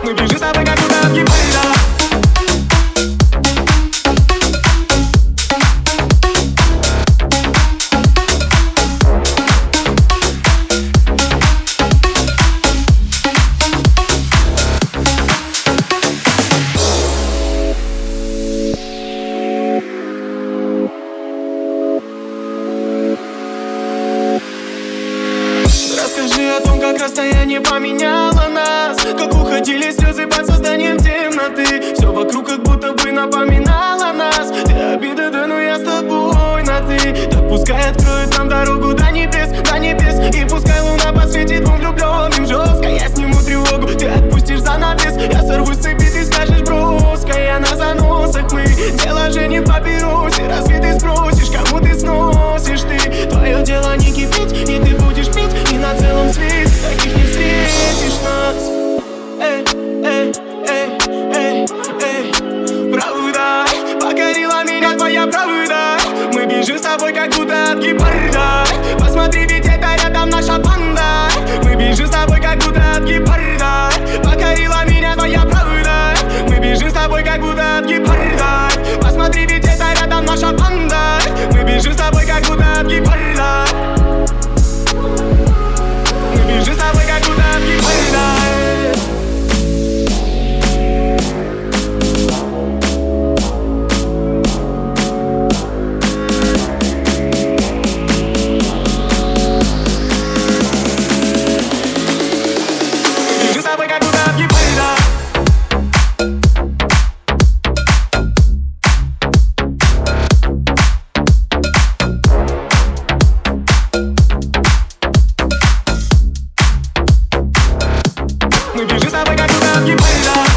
Мы бежим с тобой, как будто от гепарда. Расскажи о том, как расстояние поменяло нас, как уходили слезы под созданием темноты. Все вокруг как будто бы напоминало нас. Ты обида, да, но я с тобой на ты. Так пускай откроет нам дорогу до небес, до небес. И пускай луна посветит двум влюбленным жестко. Я сниму тревогу, ты отпустишь занавес. Я сорвусь с цепи, ты скажешь броско. Я на заносах, мы дело же не в папиросе. Разве ты спросишь, кому ты сносишь ты? Твое дело не кипеть, и ты будешь пить. И на целом свете таких не встретишь нас. Эй, эй, эй, эй, эй. Правда, покорила меня твоя правда. Мы бежим с тобой, как будто от гепарда. Посмотри, ведь это рядом наша банда. Мы бежим с тобой, как будто от гепарда. Покорила меня твоя правда. Мы бежим с тобой, как будто от гепарда. Посмотри, ведь это рядом наша банда. Мы бежим с тобой, как будто от гепарда. Мы бежим с тобой, как будто от гепарда. Мы бежим с тобой, как будто от гепарда.